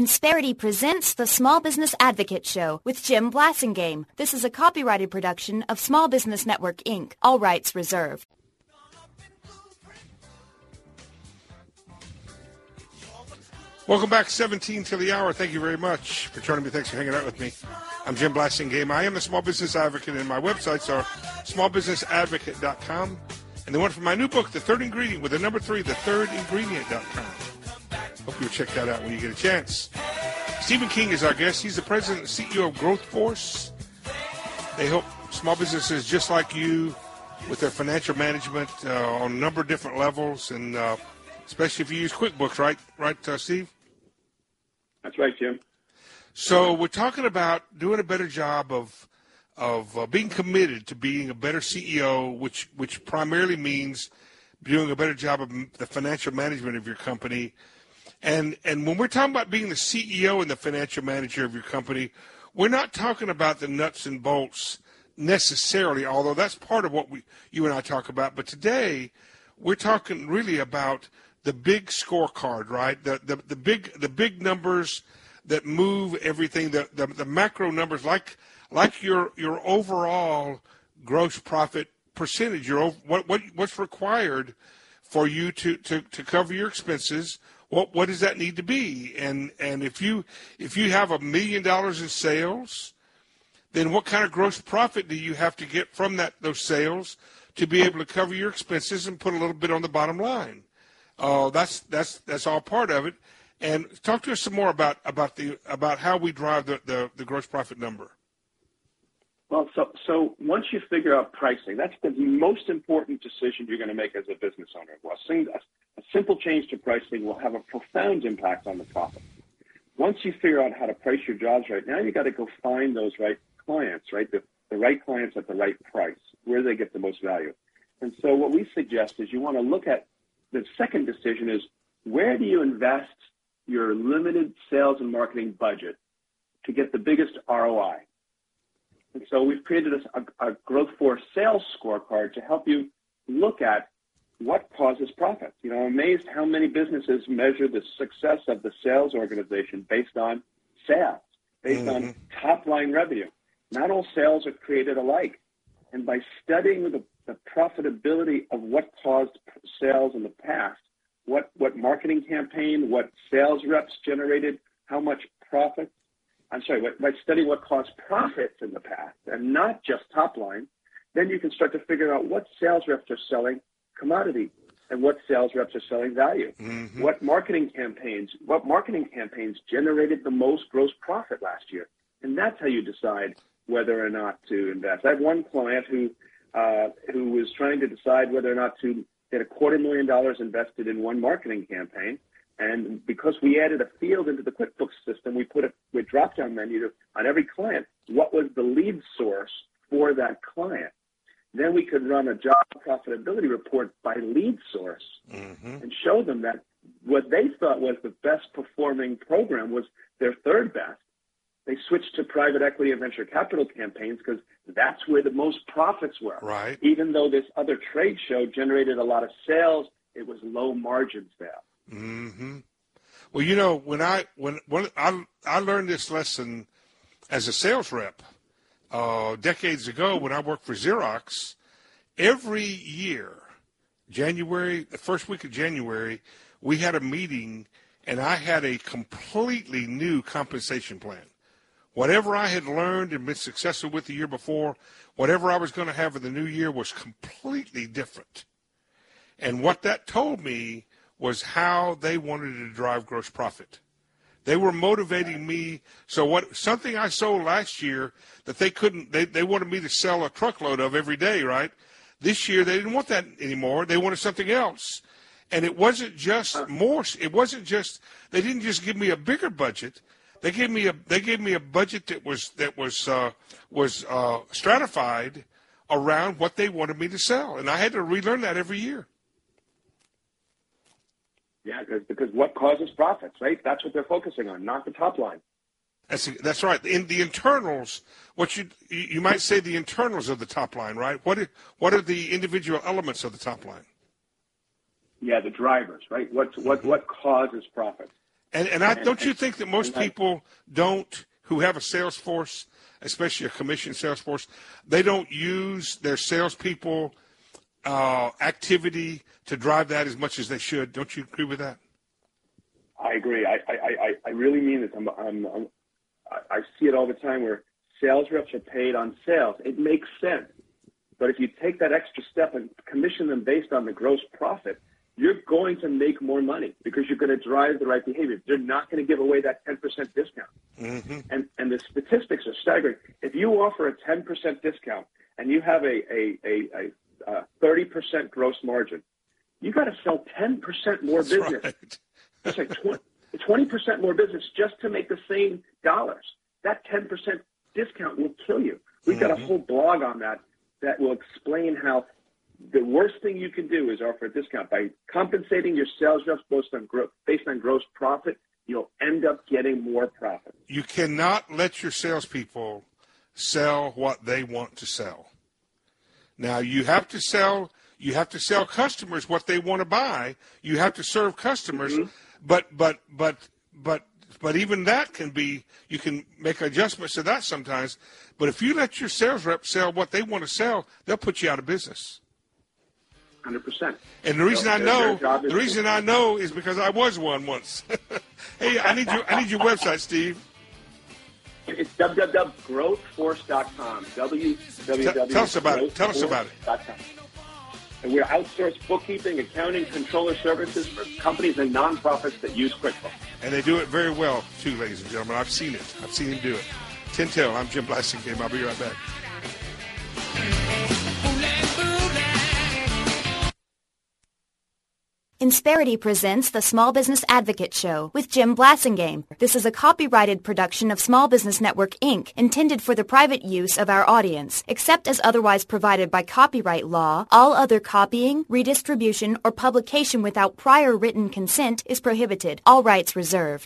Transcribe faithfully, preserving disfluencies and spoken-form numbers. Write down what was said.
Insperity presents the Small Business Advocate Show with Jim Blasingame. This is a copyrighted production of Small Business Network, Incorporated. All rights reserved. Welcome back, seventeen till the hour. Thank you very much for joining me. Thanks for hanging out with me. I'm Jim Blasingame. I am a small business advocate, and my websites are small business advocate dot com. And the one for my new book, The Third Ingredient, with the number three, the third ingredient dot com. Hope you'll check that out when you get a chance. Stephen King is our guest. He's the president and C E O of Growth Force. They help small businesses just like you with their financial management uh, on a number of different levels, and uh, especially if you use QuickBooks, right, right, uh, Steve? That's right, Jim. So we're talking about doing a better job of of uh, being committed to being a better C E O, which which primarily means doing a better job of the financial management of your company. And and when we're talking about being the C E O and the financial manager of your company, we're not talking about the nuts and bolts necessarily, although that's part of what we you and I talk about. But today, we're talking really about the big scorecard, right? The the, the big the big numbers that move everything, the, the the macro numbers, like like your your overall gross profit percentage, your what what what's required for you to, to, to cover your expenses. What what does that need to be? And and if you if you have a million dollars in sales, then what kind of gross profit do you have to get from that those sales to be able to cover your expenses and put a little bit on the bottom line? Uh, that's that's that's all part of it. And talk to us some more about about the about how we drive the, the, the gross profit number. Well, so so once you figure out pricing, that's the most important decision you're going to make as a business owner. Well, a simple change to pricing will have a profound impact on the profit. Once you figure out how to price your jobs right, now you got to go find those right clients, right? The, the right clients at the right price, where they get the most value. And so what we suggest is you want to look at the second decision is where do you invest your limited sales and marketing budget to get the biggest R O I? And so we've created a, a Growth Force sales scorecard to help you look at what causes profits. You know, I'm amazed how many businesses measure the success of the sales organization based on sales, based mm-hmm. on top-line revenue. Not all sales are created alike. And by studying the, the profitability of what caused sales in the past, what, what marketing campaign, what sales reps generated, how much profit, I'm sorry, by studying what caused profits in the past and not just top line, then you can start to figure out what sales reps are selling commodity and what sales reps are selling value. Mm-hmm. What marketing campaigns, what marketing campaigns generated the most gross profit last year. And that's how you decide whether or not to invest. I had one client who uh, who was trying to decide whether or not to get a quarter million dollars invested in one marketing campaign. And because we added a field into the QuickBooks system, we put a, a drop-down menu to, on every client, what was the lead source for that client. Then we could run a job profitability report by lead source mm-hmm. and show them that what they thought was the best performing program was their third best. They switched to private equity and venture capital campaigns because that's where the most profits were. Right. Even though this other trade show generated a lot of sales, it was low margin sales. Mm-hmm. Well, you know, when I when when I I learned this lesson as a sales rep uh, decades ago when I worked for Xerox. Every year, January, the first week of January, we had a meeting, and I had a completely new compensation plan. Whatever I had learned and been successful with the year before, whatever I was going to have in the new year was completely different. And what that told me was how they wanted to drive gross profit. They were motivating me. So what something I sold last year that they couldn't, they, they wanted me to sell a truckload of every day, right? This year they didn't want that anymore. They wanted something else. And it wasn't just more, it wasn't just, they didn't just give me a bigger budget. They gave me a, they gave me a budget that was, that was, uh, was uh, stratified around what they wanted me to sell. And I had to relearn that every year. Yeah, because, because what causes profits, right? That's what they're focusing on, not the top line. That's that's right. In the internals, what you you might say the internals of the top line, right? What are, what are the individual elements of the top line? Yeah, the drivers, right? What's, what what causes profit? And and I don't you think that most people don't who have a sales force, especially a commission sales force, they don't use their salespeople uh, activity to drive that as much as they should. Don't you agree with that? I agree. I I, I, I really mean this. I'm, I'm, I'm, I see it all the time where sales reps are paid on sales. It makes sense. But if you take that extra step and commission them based on the gross profit, you're going to make more money because you're going to drive the right behavior. They're not going to give away that ten percent discount. Mm-hmm. And and the statistics are staggering. If you offer a ten percent discount and you have a, a, a, a thirty percent gross margin, you got to sell ten percent more That's business. Right. It's like twenty percent more business just to make the same dollars. That ten percent discount will kill you. We've mm-hmm. got a whole blog on that that will explain how the worst thing you can do is offer a discount. By compensating your sales reps based on, gro- based on gross profit, you'll end up getting more profit. You cannot let your salespeople sell what they want to sell. Now, you have to sell you have to sell customers what they want to buy. You have to serve customers, mm-hmm. but but but but but even that can be, you can make adjustments to that sometimes. But if you let your sales rep sell what they want to sell, they'll put you out of business. one hundred percent. And the reason I know, the reason I know is because I was one once. Hey, I need your, I need your website, Steve. It's w w w dot growth force dot com. w w w dot growth force dot com. Tell us about it. Tell us about it. And we're outsourced bookkeeping, accounting, controller services for companies and nonprofits that use QuickBooks. And they do it very well, too, ladies and gentlemen. I've seen it. I've seen him do it. Tintel, I'm Jim Blasingame. I'll be right back. Insperity presents the Small Business Advocate Show with Jim Blasingame. This is a copyrighted production of Small Business Network, Incorporated, intended for the private use of our audience. Except as otherwise provided by copyright law, all other copying, redistribution, or publication without prior written consent is prohibited. All rights reserved.